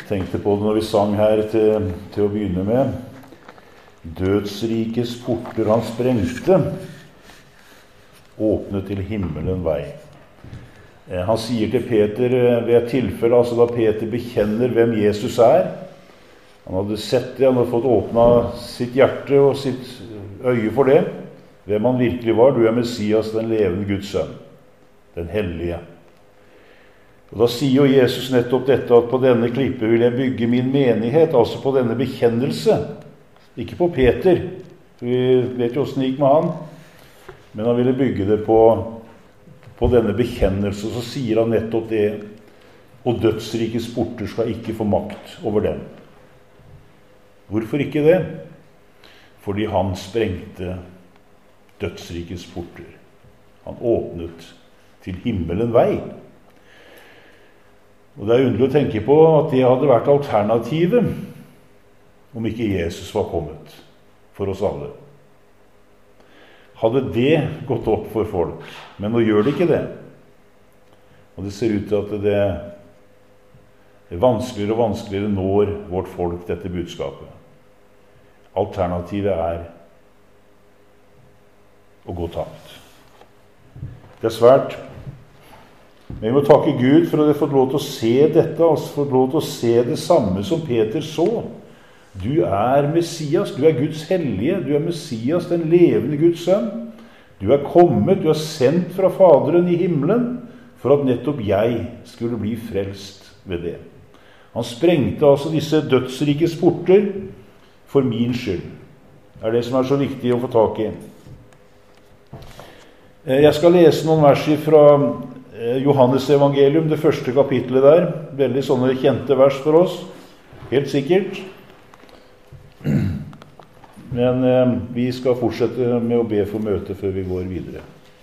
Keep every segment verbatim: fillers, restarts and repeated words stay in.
tenkte på det når vi sang her til, til å begynne med. Dødsrikes porter han sprengte, åpnet til himmelen vei. Han sier til Peter ved et tilfelle, altså da Peter bekjenner hvem Jesus er. Han hadde sett det, han hadde fått åpnet sitt hjerte og sitt øye for det. Hvem han virkelig var. Du er Messias, den levende Guds sønn, den hellige. Og da sier jo Jesus nettopp dette, at på denne klippe vil jeg bygge min menighet, altså på denne bekjennelse. Ikke på Peter, vi vet jo hvordan det gikk med han, men han ville bygge det på, på denne bekjennelse, og så sier han nettopp det, og dødsrikes porter skal ikke få makt over dem. Hvorfor ikke det? Fordi han sprengte dødsrikes porter. Han åpnet til himmelen vei. Og det er underlig å tenke på at det hadde vært alternativet om ikke Jesus var kommet for oss alle. Hadde det gått opp for folk, men nå gjør det ikke det. Og det ser ut til at det er vanskeligere og vanskeligere når vårt folk dette budskapet. Alternativet er å gå tapt. Det er svært. Men vi må takke Gud for at vi har fått lov til å se dette, altså fått lov til å se det samme som Peter så. Du er Messias, du er Guds hellige, du er Messias, den levende Guds sønn. Du er kommet, du er sendt fra Faderen i himmelen, for at nettopp jeg skulle bli frelst ved det. Han sprengte altså disse dødsrikes porter for min skyld. Det er det som er så viktig å få tak i. Jeg skal lese noen vers fra Johannes evangelium, det første kapitlet der. Veldig sånne kjente vers for oss, helt sikkert. Men eh, vi skal fortsette med å be for møte før vi går videre.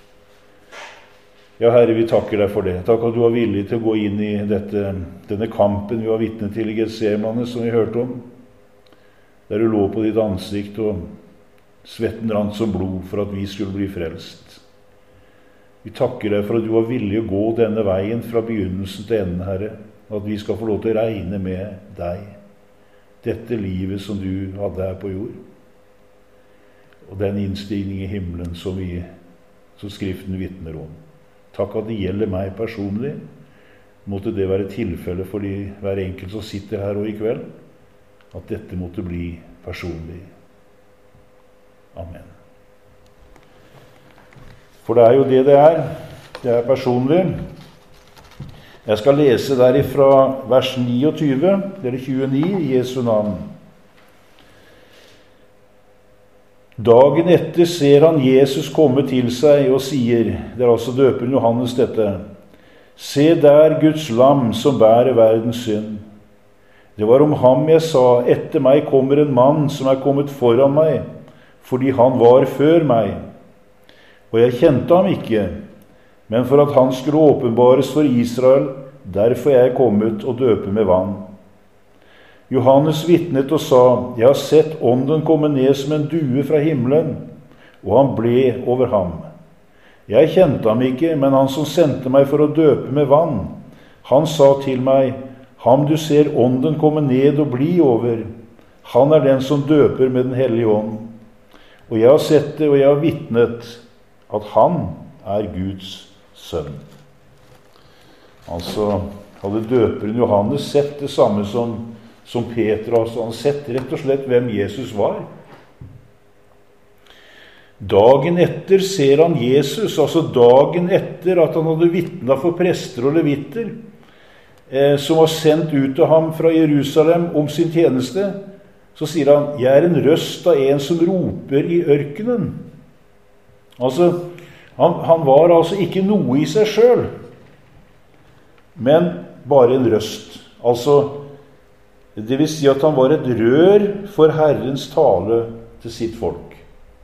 Ja, Herre, vi takker deg for det. Takk at du var villig til å gå inn i dette, denne kampen vi var vitne til i Getsemane, som vi hørte om. Der du lå på ditt ansikt, og svetten rant som blod for at vi skulle bli frelst. Vi takker deg for at du var villig å gå denne veien fra begynnelsen til enden, Herre, og at vi skal få lov til å regne med deg, dette livet som du hadde her på jord, og den innstigning i himmelen som, vi, som Skriften vitner om. Takk at det gjelder meg personlig. Måtte det være tilfelle for de, hver enkelt som sitter her og i kveld, at dette måtte bli personlig. Amen. For det er jo det det er. Det er personlig. Jeg skal lese derifra vers niogtyve, eller tjueni, i Jesu navn. Dagen etter ser han Jesus komme til seg og sier, det er altså døperen Johannes dette, se der Guds lam som bærer verdens synd. Det var om ham jeg sa, etter meg kommer en mann som er kommet foran meg, fordi han var før meg. Og jeg kjente ham ikke, men for at han skulle åpenbares for Israel, derfor jeg er kommet og døpe med vann. Johannes vitnet og sa, jeg har sett ånden komme ned som en due fra himmelen, og han ble over ham. Jeg kjente ham ikke, men han som sendte meg for å døpe med vann, han sa til meg, ham du ser ånden komme ned og bli over, han er den som døper med den hellige ånd. Og jeg har sett det, og jeg har vitnet at han er Guds sønn. Altså, hadde døperen Johannes sett det samme som, som Peter, altså han sett rett og slett hvem Jesus var. Dagen etter ser han Jesus, altså dagen etter at han hadde vitnet for prester og levitter, eh, som var sendt ut til ham fra Jerusalem om sin tjeneste, så sier han, jeg er en røst av en som roper i ørkenen. Altså, han, han var altså ikke noe i seg selv, men bare en røst. Altså, det vil si at han var et rør for Herrens tale til sitt folk.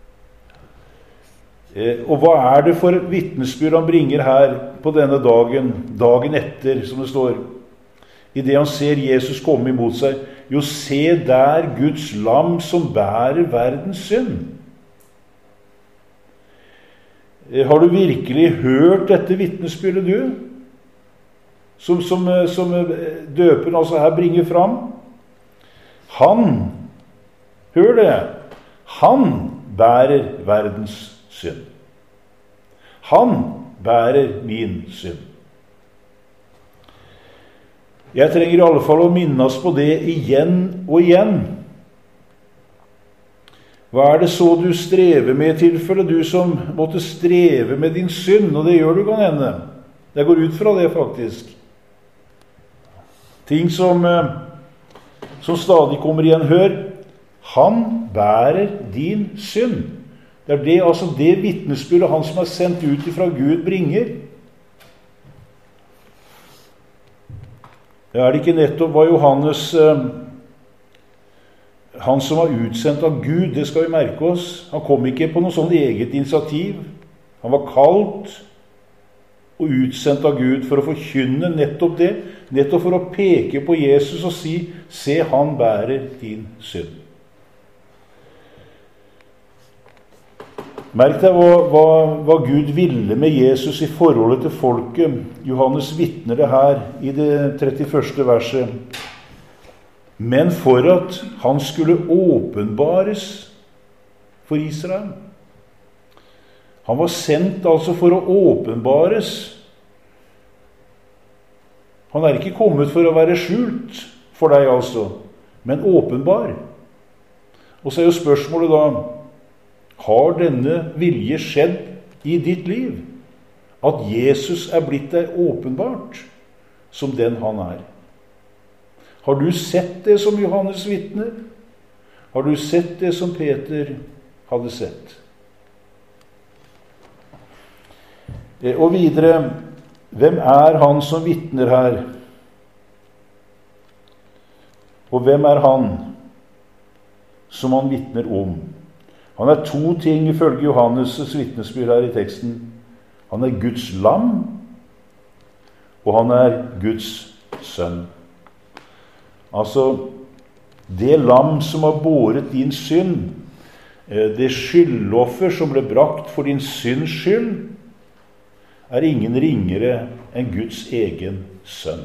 Eh, og hva er det for vitnesbyrd han bringer her på denne dagen, dagen etter, som det står? I det han ser Jesus komme imot seg, jo, se der Guds lam som bærer verdens synd. Har du virkelig hørt dette vitnesbyrdet, du? som, som, som døperen altså her bringer fram. Han, hør det, han bærer verdens synd. Han bærer min synd. Jeg trenger i alle fall å minne oss på det igjen og igjen. Hva er det så du strever med i tilfelle, du som måtte streve med din synd, og det gjør du kan hende. Jeg går ut fra det faktisk. Ting som, som stadig kommer igjen, hør, han bærer din synd. Det er det, altså det vitnesbyrdet han som er sendt ut fra Gud bringer. Det er det ikke nettopp hva Johannes, han som var utsendt av Gud, det skal vi merke oss. Han kom ikke på noe sånn eget initiativ. Han var kalt og utsendt av Gud for å forkynne nettopp det, nettopp for å peke på Jesus og si, se, han bærer din synd. Merk deg hva, hva, hva Gud ville med Jesus i forholdet til folket. Johannes vitner det her i det trettiførste verset. Men for at han skulle åpenbares for Israel. Han var sendt altså for å åpenbares. Han er ikke kommet for å være skjult for deg altså, men åpenbar. Og så er jo spørsmålet da, har denne vilje skjedd i ditt liv? At Jesus er blitt deg åpenbart som den han er? Har du sett det som Johannes vitner? Har du sett det som Peter hadde sett? Og videre, hvem er han som vitner her? Og hvem er han som han vitner om? Han er to ting ifølge Johannes' vitnesbyrd her i teksten. Han er Guds lam, og han er Guds sønn. Altså, det lam som har båret din synd, det skyldoffer som ble brakt for din synds skyld, er ingen ringere enn Guds egen sønn.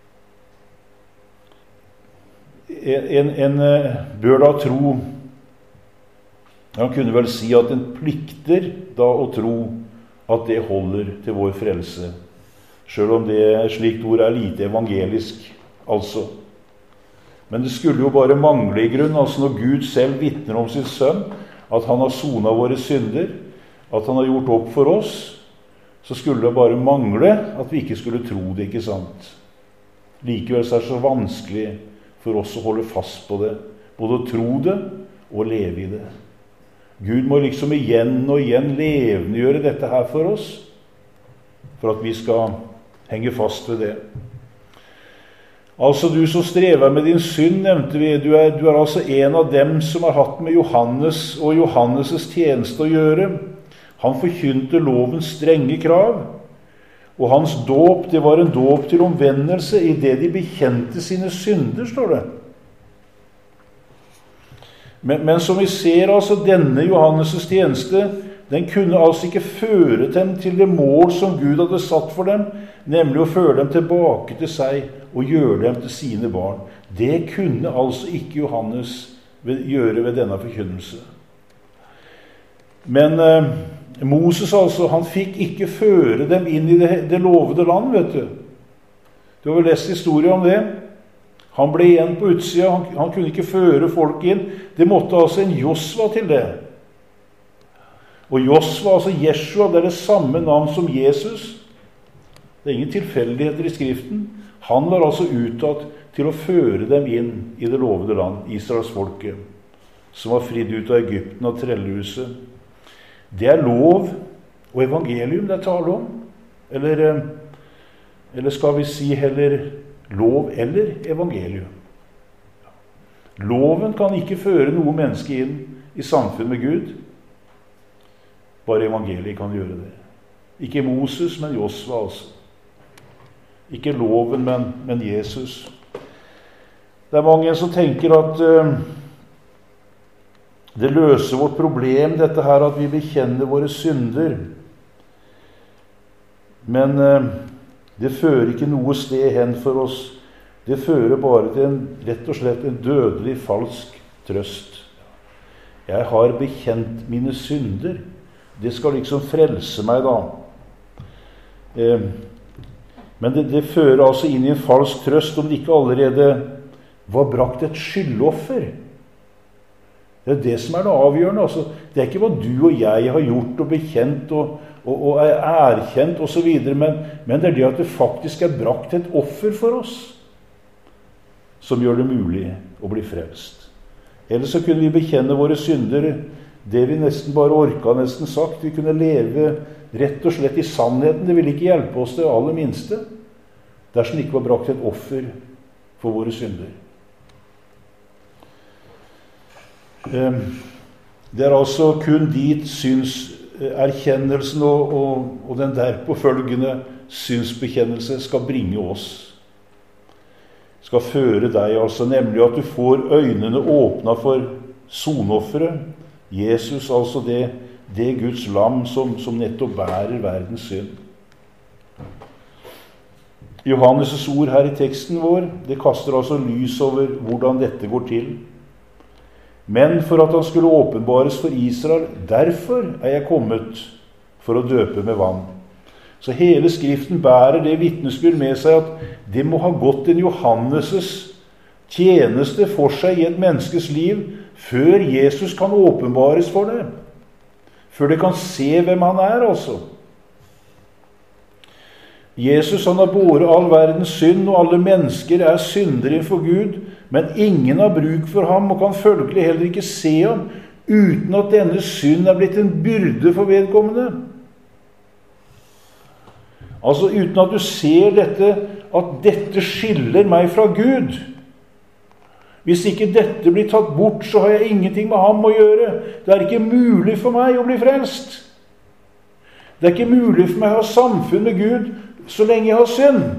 En, en bør da tro, han kunne vel si at en plikter da å tro at det holder til vår frelse, selv om det slikt ord er lite evangelisk, altså. Men det skulle jo bare mangle i grunn, altså når Gud selv vitner om sin sønn, at han har sonet våre synder, at han har gjort opp for oss, så skulle det bare mangle at vi ikke skulle tro det, ikke sant? Likevel så er det så vanskelig for oss å holde fast på det, både å tro det og leve i det. Gud må liksom igjen og igjen levendegjøre dette her for oss, for at vi skal henge fast ved det. Altså du som strever med din synd, nevnte vi, du er, du er altså en av dem som har hatt med Johannes og Johannes' tjeneste å gjøre. Han forkynte lovens strenge krav, og hans dåp, det var en dåp til omvendelse i det de bekjente sine synder, står det. Men, men som vi ser, altså, denne Johannes' tjeneste, den kunne altså ikke føre dem til det mål som Gud hadde satt for dem, nemlig å føre dem tilbake til seg og gjøre dem til sine barn. Det kunne altså ikke Johannes gjøre ved denne forkynnelse. Men eh, Moses altså, han fikk ikke føre dem inn i det, det lovede land, vet du. Du har vel lest historie om det. Han ble igjen på utsida, han, han kunne ikke føre folk inn. Det måtte altså en Josva til det. Og Josva, altså Jeshua, det er det samme navn som Jesus. Det er ingen tilfeldigheter i skriften. Han var altså uttatt til å føre dem inn i det lovede land, Israels folket, som var fridd ut av Egypten og trellehuset. Det er lov og evangelium det er tale om. Eller, eller skal vi si heller lov eller evangelium. Loven kan ikke føre noe menneske inn i samfunn med Gud. Bare evangeliet kan gjøre det. Ikke Moses, men Josva altså. Ikke loven, men, men Jesus. Det er mange som tenker at uh, det løser vårt problem, dette her at vi bekjenner våre synder. Men uh, Det fører ikke noe sted hen for oss. Det fører bare til en, rett og slett en dødelig, falsk trøst. Jeg har bekjent mine synder. Det skal liksom frelse meg da. Eh, men det, det fører altså inn i en falsk trøst om det ikke allerede var brakt et skyldoffer. Det er det som er det avgjørende. Altså, det er ikke hva du og jeg har gjort og bekjent og, og, og er erkjent og så videre, men, men det er det at det faktisk er brakt et offer for oss som gjør det mulig å bli frelst. Ellers så kunne vi bekjenne våre synder, det vi nesten bare orka nesten sagt. Vi kunne leve rett og slett i sannheten. Det ville ikke hjelpe oss det aller minste, dersom det ikke var brakt et offer for våre synder. Det er altså kun dit synserkjennelsen og, og, og den derpå følgende synsbekjennelse skal bringe oss. Skal føre deg, altså, nemlig at du får øynene åpna for sonofferet. Jesus, altså det, det Guds lam som, som nettopp bærer verdens synd. Johannes' ord her i teksten vår, det kaster altså lys over hvordan dette går til. Men for at han skulle åpenbares for Israel, derfor er jeg kommet for å døpe med vann. Så hele Skriften bærer det vitnesbyrd med seg at det må ha gått en Johannes' tjeneste for seg i et menneskes liv før Jesus kan åpenbares for det. Før det kan se hvem han er, altså. Jesus, han har båret all verdens synd, og alle mennesker er syndere for Gud, men ingen har bruk for ham og kan følgelig heller ikke se ham uten at denne synd er blitt en byrde for vedkommende. Altså uten at du ser dette, at dette skiller meg fra Gud. Hvis ikke dette blir tatt bort, så har jeg ingenting med ham å gjøre. Det er ikke mulig for meg å bli frelst. Det er ikke mulig for meg å ha samfunn med Gud så lenge jeg har synd.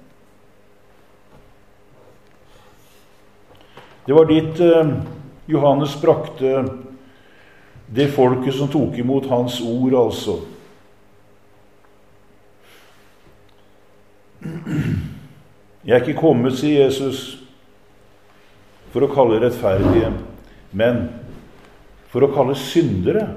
Det var dit eh, Johannes brakte det folket som tok imot hans ord, altså. Jeg er ikke kommet, sier Jesus, for å kalle rettferdige, men for å kalle syndere.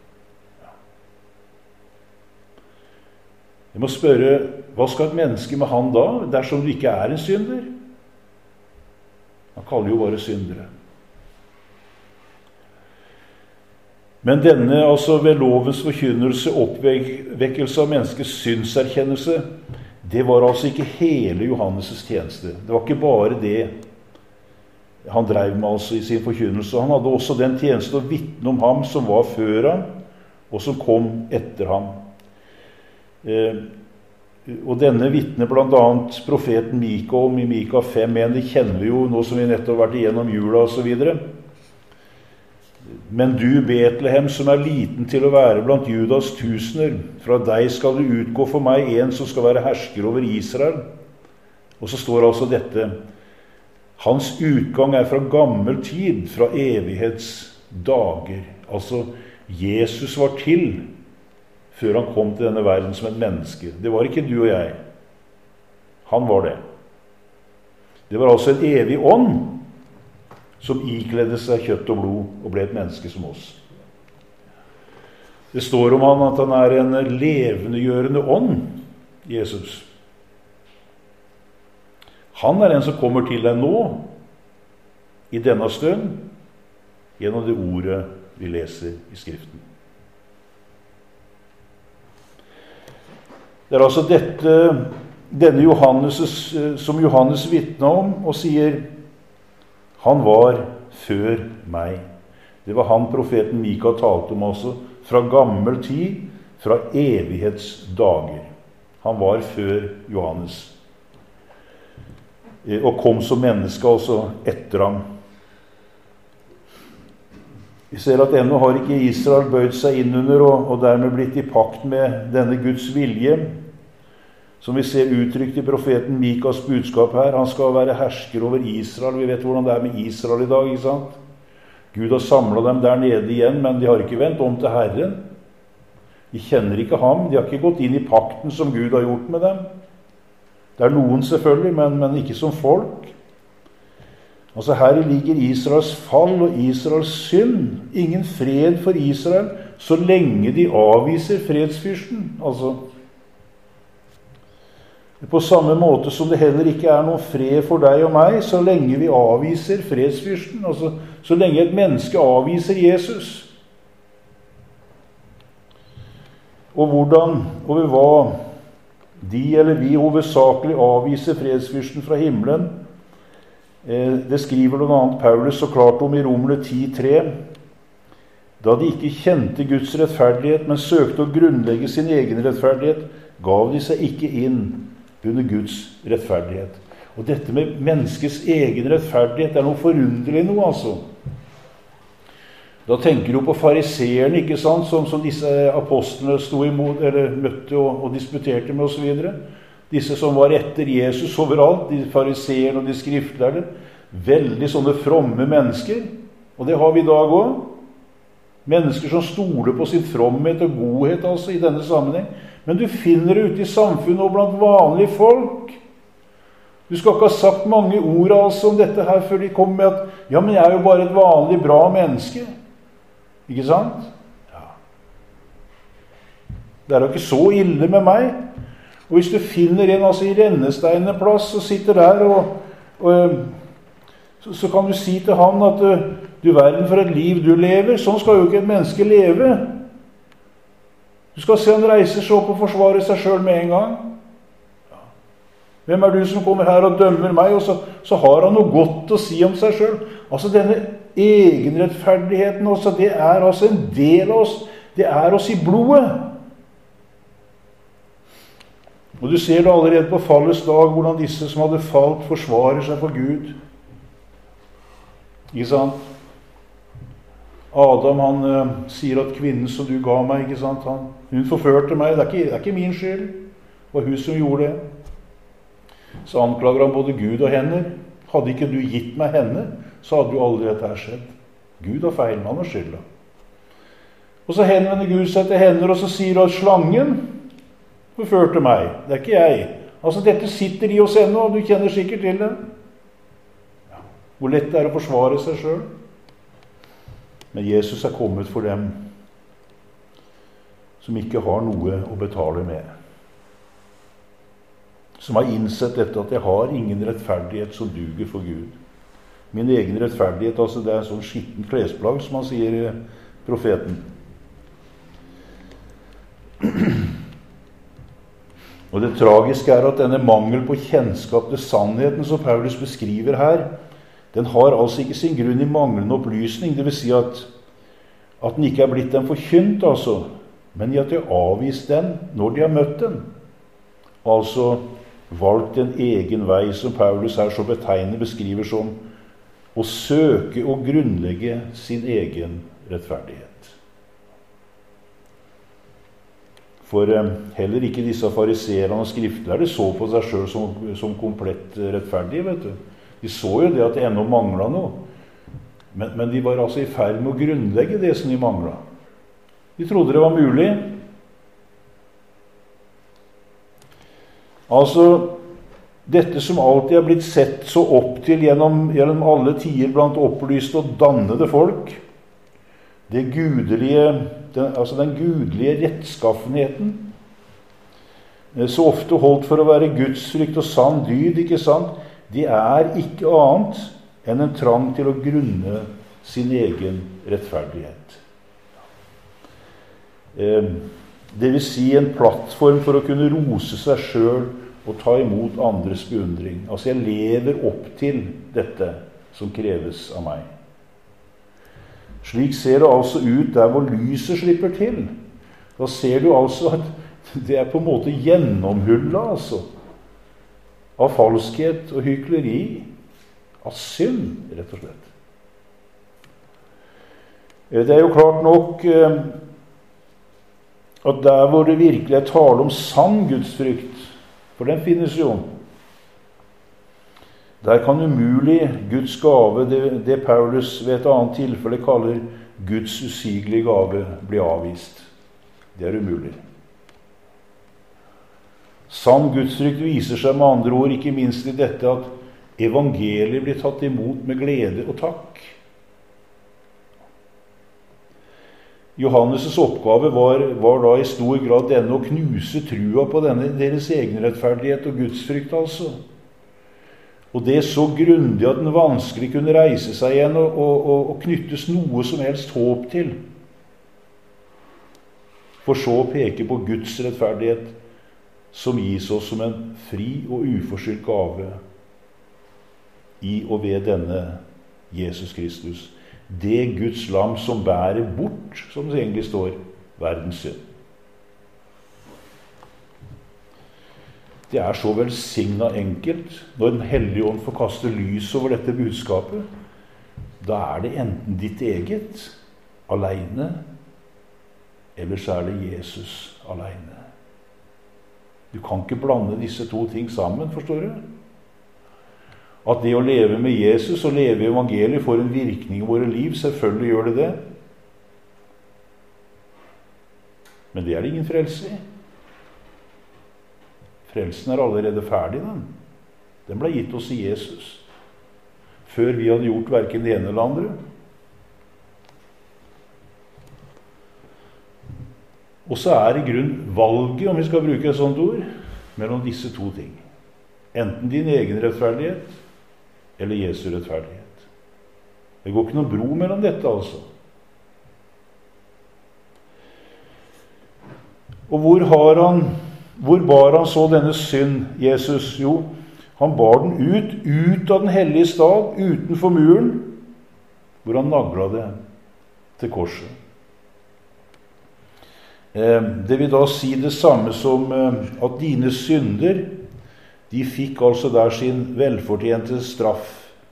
Jeg må spørre, hva skal et menneske med han da, dersom du ikke er en synder? Han kaller jo bare syndere. Men denne, altså ved lovens forkynnelse, oppvekkelse av menneskets synserkjennelse, det var altså ikke hele Johannes' tjeneste. Det var ikke bare det han drev med altså i sin forkynnelse. Han hadde også den tjeneste å vitne om ham som var før ham, og som kom etter ham. Eh, og denne vitner blant annet profeten Mika om i Mika fem en. Det kjenner vi jo nå som vi nettopp har vært igjennom jula og så videre. Men du, Betlehem, som er liten til å være blant Judas tusener, fra deg skal det utgå for meg en som skal være hersker over Israel. Og så står altså dette: hans utgang er fra gammel tid, fra evighetsdager. Altså, Jesus var til før han kom til denne verden som et menneske. Det var ikke du og jeg. Han var det. Det var altså en evig ånd som ikledde seg kjøtt og blod og ble et menneske som oss. Det står om han at han er en levendegjørende ånd, Jesus. Han er en som kommer til deg nå, i denne stund, gjennom det ordet vi leser i Skriften. Det er altså dette, denne Johannes, som Johannes vitner om, og sier, han var før meg. Det var han profeten Mika talte om også, fra gammel tid, fra evighetsdager. Han var før Johannes. Og kom som menneske også etter ham. Vi ser at ennå har ikke Israel bøyd seg inn under og, og dermed blitt i pakt med denne Guds vilje, som vi ser uttrykt i profeten Mikas budskap her. Han skal være hersker over Israel. Vi vet hvordan det er med Israel i dag, ikke sant? Gud har samlet dem der nede igjen, men de har ikke vendt om til Herren. De kjenner ikke ham, de har ikke gått inn i pakten som Gud har gjort med dem. Det er noen selvfølgelig, men, men ikke som folk. Altså her ligger Israels fall og Israels synd. Ingen fred for Israel så lenge de avviser fredsfyrsten. Altså, på samme måte som det heller ikke er noen fred for deg og meg så lenge vi avviser fredsfyrsten. Altså, så lenge et menneske avviser Jesus. Og hvordan og ved hva de eller vi hovedsakelig avviser fredsfyrsten fra himmelen, det skriver blant annet Paulus så klart om i Romerne ti tre. Da de ikke kjente Guds rettferdighet, men søkte å grunnlegge sin egen rettferdighet, gav de seg ikke inn under Guds rettferdighet. Og dette med menneskets egen rettferdighet er noe forunderlig noe, altså. Da tenker du på fariseerne, ikke sant, som, som disse apostlene stod imot, eller møtte og, og disputerte med og så videre. Disse som var etter Jesus overalt, de fariseerne og de skriftlærde, veldig sånne fromme mennesker, og det har vi i dag også. Mennesker som stoler på sin fromhet og godhet, altså, i denne sammenheng. Men du finner det ute i samfunnet og blant vanlige folk. Du skal ikke ha sagt mange ord altså om dette her før de kommer med at, ja, men jeg er jo bare et vanlig bra menneske. Ikke sant? Ja. Det er jo ikke så ille med meg. Og hvis du finner en altså i rennesteinende plass og sitter der, og, og så, så kan du si til han at du verden for et liv du lever, sånn skal jo ikke et menneske leve. Du skal se han reiser seg opp og forsvarer seg selv med en gang. Ja. Hvem er du som kommer her og dømmer meg? Og så, så har han noe godt å si om seg selv. Altså denne egenrettferdigheten også, det er altså en del av oss. Det er oss i blodet. Og du ser det allerede på fallets dag, hvordan disse som hadde falt forsvarer seg for Gud. Ikke sant? Adam, han uh, sier at kvinnen som du ga meg, ikke sant? Han, hun forførte meg, det er, ikke, det er ikke min skyld. Det var hun som gjorde det. Så anklager han både Gud og henne. Hadde ikke du gitt meg henne, så hadde jo aldri dette her skjedd. Gud har feil, han har skylda. Og så henvender Gud seg til henne, og så sier han at slangen forførte meg. Det er ikke jeg. Altså, dette sitter i oss ennå, og du kjenner sikkert til det. Ja. Hvor lett det er å forsvare seg selv. Men Jesus er kommet for dem som ikke har noe å betale med. Som har innsett dette, at jeg har ingen rettferdighet som duger for Gud. Min egen rettferdighet, altså det er en sånn skitten klesplagg, som han sier, profeten. Og det tragiske er at denne mangel på kjennskap til sannheten som Paulus beskriver her, den har altså ikke sin grunn i manglende opplysning, det vil si at, at den ikke er blitt dem forkynt, altså, men i at de har avvist den når de har møtt den. Altså valgt en egen vei, som Paulus her så betegner beskriver som å søke og grunnlegge sin egen rettferdighet. For eh, heller ikke disse fariserene og skriftlærde så på seg selv som, som komplett rettferdige, vet du. De så jo det at det ennå manglet noe. Men, men de var altså i ferd med å grunnlegge det som de manglet. De trodde det var mulig. Altså, dette som alltid er blitt sett så opp til gjennom, gjennom alle tider blant opplyste og dannede folk, det gudelige, den, altså den gudelige rettskaffenheten, så ofte holdt for å være gudsfrykt og sann dyd, ikke sant? De er ikke annet enn en trang til å grunne sin egen rettferdighet. Det vil si en plattform for å kunne rose seg selv og ta imot andres beundring. Altså jeg lever opp til dette som kreves av meg. Slik ser det altså ut der hvor lyset slipper til. Da ser du altså at det er på en måte gjennomhullet, altså, av falskhet og hykleri, av synd, rett og slett. Det er jo klart nok at der hvor det virkelig er tale om sann gudsfrykt, for den finnes jo, der kan umulig Guds gave, det, det Paulus ved et annet tilfelle kaller Guds usigelige gave, bli avvist. Det er umulig. Sann gudsfrykt viser seg med andre ord ikke minst i dette at evangeliet blir tatt imot med glede og takk. Johannes' oppgave var, var da i stor grad denne å knuse trua på denne, deres egen rettferdighet og gudsfrykt altså. Og det er så grundig at den vanskelig kunne reise seg igjen og, og, og, og knyttes noe som helst håp til. For så å peke på Guds rettferdighet som gis oss som en fri og uforskyldt gave i og ved denne Jesus Kristus. Det Guds lam som bærer bort, som det egentlig står, verdens synd. Det er så velsignet enkelt når Den hellige ånd får kaste lys over dette budskapet. Da er det enten ditt eget, alene, eller så er det Jesus alene. Du kan ikke blande disse to ting sammen, forstår du? At det å leve med Jesus og leve i evangeliet får en virkning i våre liv, selvfølgelig gjør det det. Men det er det ingen frelse i. Frelsen er allerede ferdig, den. Den ble gitt oss i Jesus, før vi hadde gjort hverken det ene eller andre. Og så er i grunn valget, om vi skal bruke et sånt ord, mellom disse to ting. Enten din egen rettferdighet, eller Jesu rettferdighet. Det går ikke noe bro mellom dette, altså. Og hvor har han, hvor bar han så denne synd, Jesus? Jo, han bar den ut, ut av den hellige stad, utenfor muren, hvor han naglet det til korset. Det vil da si det samme som at dine synder, de fikk altså der sin velfortjente straff.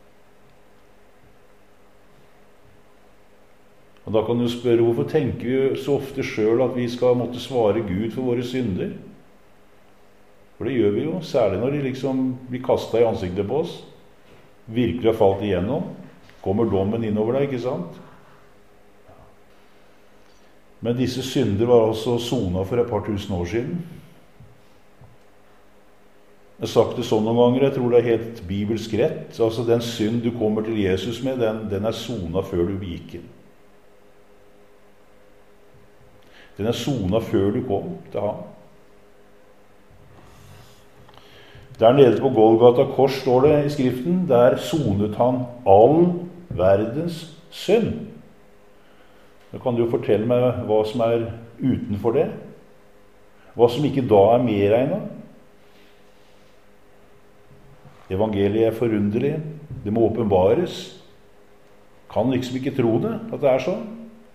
Og da kan du spørre, hvorfor tenker vi så ofte selv at vi skal måtte svare Gud for våre synder? For det gjør vi jo, særlig når de liksom blir kastet i ansiktet på oss. Virkelig har falt igjennom. Kommer dommen innover deg, ikke sant? Men disse synder var altså sonet for et par tusen år siden. Jeg har sagt det sånn noen ganger, jeg tror det er helt bibelsk rett. Altså den synd du kommer til Jesus med, den, den er sonet før du gikk inn. Den er sonet før du kom til ham. Der nede på Golgata kors står det i skriften, der sonet han all verdens synd. Da kan du jo fortelle meg hva som er utenfor det. Hva som ikke da er medregnet. Evangeliet er forunderlig. Det må åpenbares. Kan liksom ikke tro det, at det er sånn.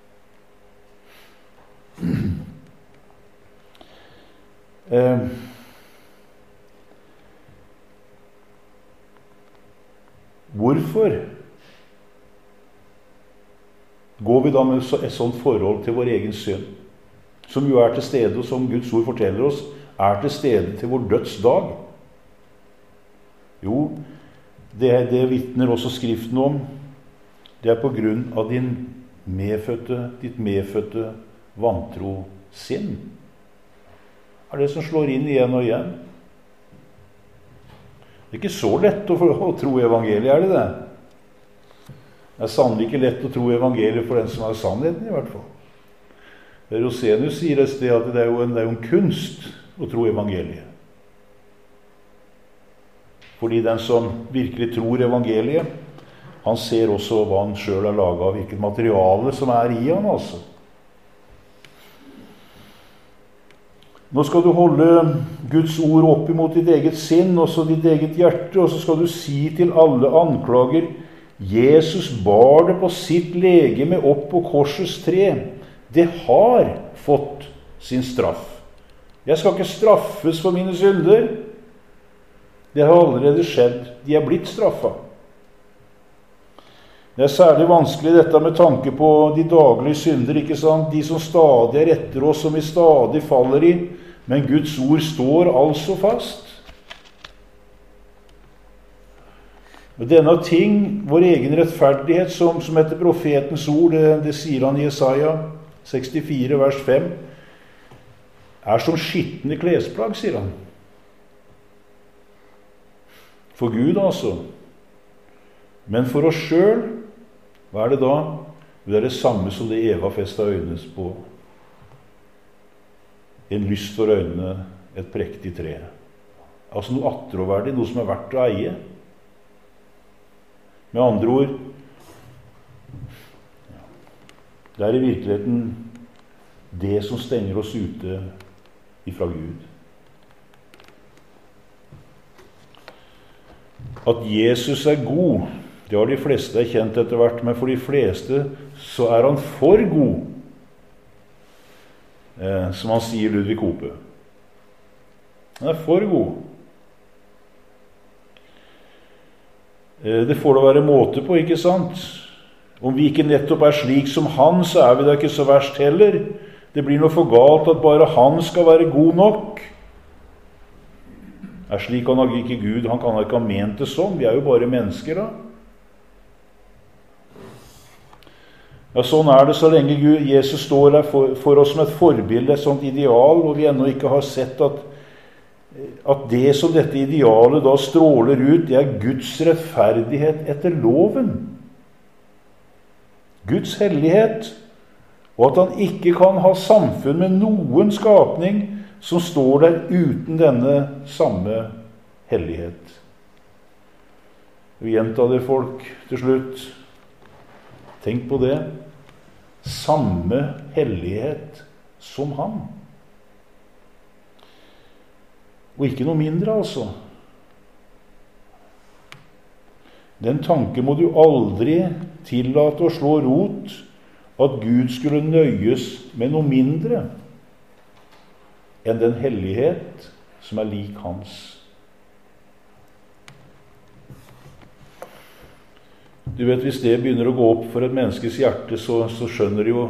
Eh, hvorfor går vi da med et sånt forhold til vår egen synd, som jo er til stede, og som Guds ord forteller oss, er til stede til vår dødsdag? Jo, det, det vitner også Skriften om. Det er på grunn av din medfødte, ditt medfødte vantro sinn. Det er det som slår inn igjen og igjen. Det er ikke så lett å, å tro evangeliet, er det det? Det er sannelig ikke lett å tro evangeliet for den som har sannheten, i hvert fall. Rosenius sier et sted at det er jo en, det er jo en kunst å tro evangeliet. Fordi den som virkelig tror evangeliet, han ser også hva han selv har laget av, hvilket materiale som er i han, altså. Nå skal du holde Guds ord opp imot ditt eget sinn, også ditt eget hjerte, og så skal du si til alle anklager, Jesus bar det på sitt legeme opp på korsets tre. Det har fått sin straff. Jeg skal ikke straffes for mine synder. Det har allerede skjedd. De er blitt straffet. Det er særlig vanskelig dette med tanke på de daglige synder, ikke sant? De som stadig er etter oss, som vi stadig faller i. Men Guds ord står altså fast. Og denne ting, vår egen rettferdighet, som, som etter profetens ord, det, det sier han i Jesaja sekstifire, vers fem, er som skittende klesplagg, sier han. For Gud, altså. Men for oss selv, hva er det da? Det er det samme som det Eva festet øynene på. En lyst for øynene, et prektig tre. Altså noe attråverdig, noe som er verdt å eie. Med andre ord, det er i virkeligheten det som stenger oss ute ifra Gud. At Jesus er god, det har de fleste erkjent etter hvert, men for de fleste så er han for god, eh, som han sier Ludvig Hope. Han er for god. Eh, det får da være måte på, ikke sant? Om vi ikke nettopp er slik som han, så er vi da ikke så verst heller. Det blir noe for galt at bare han skal være god nok. Er slik han har ikke Gud, han kan ikke ha ment det sånn. Vi er jo bare mennesker da. Ja, sånn er det så lenge Gud, Jesus står der for, for oss som et forbilde, et sånt ideal, og vi ennå ikke har sett at, at det som dette idealet da stråler ut, det er Guds rettferdighet etter loven. Guds hellighet, og at han ikke kan ha samfunn med noen skapning som står der uten denne samme hellighet. Vi gjentar det, folk, til slutt. Tenk på det. Samme hellighet som han. Og ikke noe mindre, altså. Den tanke må du aldri tillate å slå rot, at Gud skulle nøyes med noe mindre enn den hellighet som er lik hans. Du vet, hvis det begynner å gå opp for et menneskes hjerte, så, så skjønner de jo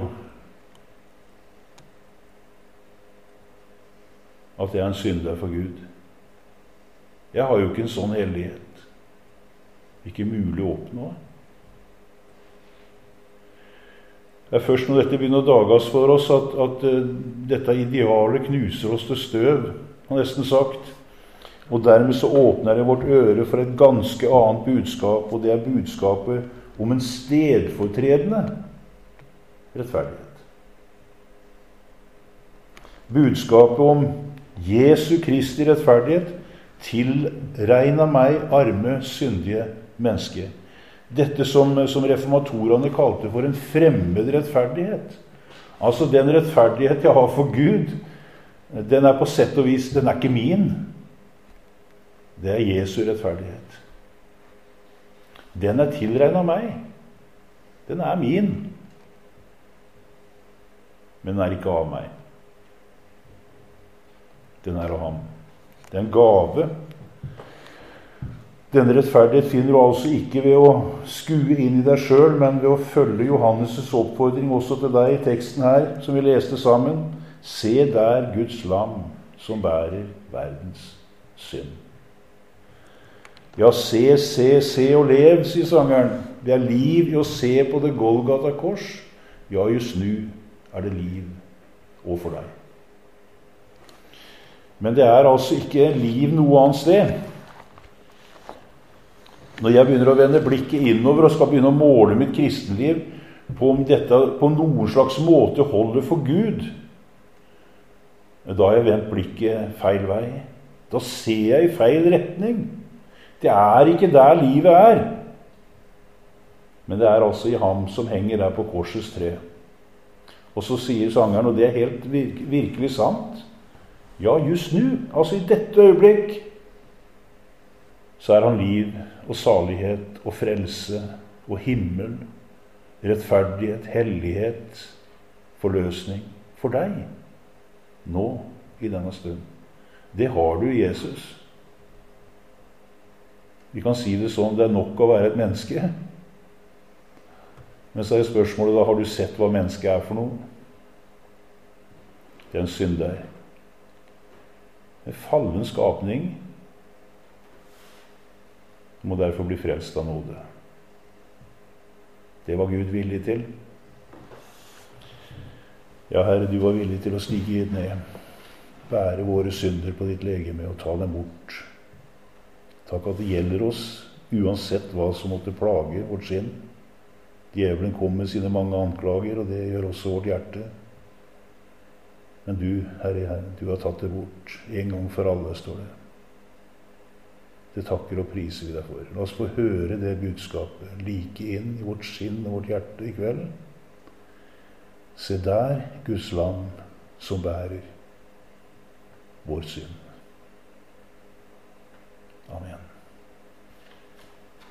at det er en synder for Gud. Jeg har jo ikke en sånn hellighet. Ikke mulig å oppnå. Det er først når dette begynner å dages for oss at, at uh, dette idealet knuser oss til støv, har nesten sagt. Og dermed så åpner det vårt øre for et ganske annet budskap, og det er budskapet om en stedfortredende rettferdighet. Budskapet om Jesu Kristi rettferdighet tilregner meg arme, syndige menneske. Dette som, som reformatorene kalte for en fremmed rettferdighet. Altså den rettferdighet jeg har for Gud, den er på sett og vis, den er ikke min. Det er Jesu rettferdighet. Den er tilregnet meg. Den er min. Men den er ikke av meg. Den er av ham. Det er en gave. Denne rettferdighet finner du altså ikke ved å skue inn i deg selv, men ved å følge Johannes' oppfordring også til deg i teksten her, som vi leste sammen. Se der Guds lam som bærer verdens synd. Ja, se, se, se og lev, sier sangeren. Det er liv i å se på det Golgata kors. Ja, just nu er det liv og for deg. Men det er altså ikke liv noe annet sted. Når jeg begynner å vende blikket innover og skal begynne å måle mitt kristenliv på om dette på noen slags måte holder for Gud, da har jeg vendt blikket feil vei. Da ser jeg i feil retning. Det er ikke der livet er. Men det er altså i ham som henger der på korsets tre. Og så sier sangeren, og det er helt virk, virkelig sant, ja, just nu, altså i dette øyeblikk, så er han liv og salighet og frelse og himmel, rettferdighet, hellighet, forløsning for deg, nå i denne stund. Det har du i Jesus. Vi kan si det sånn, det er nok å være et menneske. Men så er spørsmålet da, har du sett hva mennesket er for noe? Det er en synder. En fallen skapning må derfor bli frelst av nåde. Det var Gud villig til. Ja, Herre, du var villig til å stige ned, bære våre synder på ditt legeme og ta dem bort. Takk at det gjelder oss uansett hva som måtte plage vårt sinn. Djevelen kom med sine mange anklager, og det gjør også vårt hjerte. Men du, Herre, du har tatt det bort en gang for alle, står det. Det takker og priser vi deg for. La oss få høre det budskapet like inn i vårt sinn og vårt hjerte i kveld. Se der, Guds lam som bærer vår synd. Amen.